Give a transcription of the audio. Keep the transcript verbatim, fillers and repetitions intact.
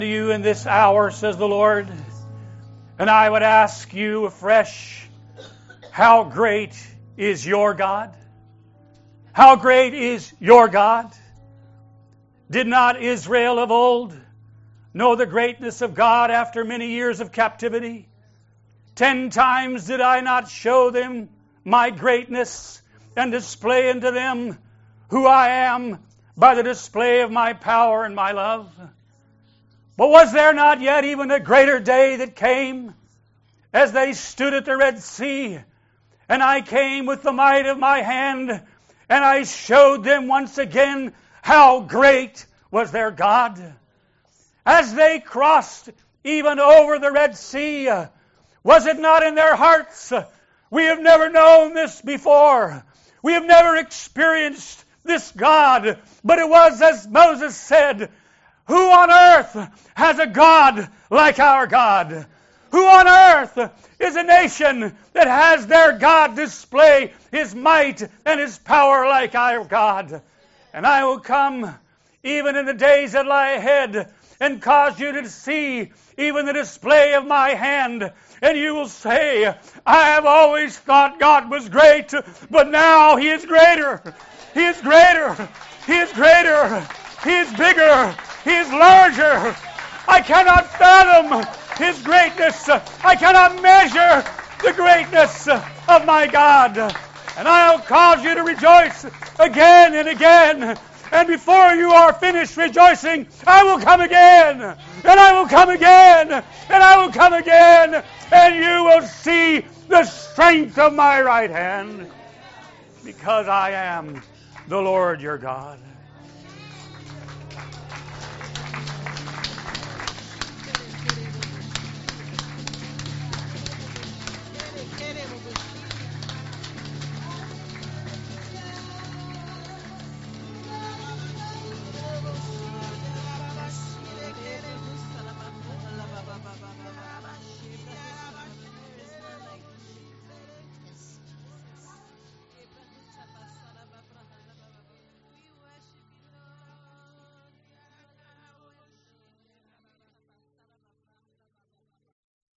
To you in this hour, says the Lord, and I would ask you afresh, how great is your God? How great is your God? Did not Israel of old know the greatness of God after many years of captivity? Ten times did I not show them my greatness and display unto them who I am by the display of my power and my love? But was there not yet even a greater day that came as they stood at the Red Sea, and I came with the might of my hand, and I showed them once again how great was their God? As they crossed even over the Red Sea, was it not in their hearts, we have never known this before, we have never experienced this God, but it was as Moses said, who on earth has a God like our God? Who on earth is a nation that has their God display His might and His power like our God? And I will come even in the days that lie ahead and cause you to see even the display of my hand. And you will say, I have always thought God was great, but now He is greater. He is greater. He is greater. He is bigger. He is larger. I cannot fathom His greatness. I cannot measure the greatness of my God. And I'll cause you to rejoice again and again. And before you are finished rejoicing, I will come again. And I will come again. And I will come again. And you will see the strength of my right hand. Because I am the Lord your God.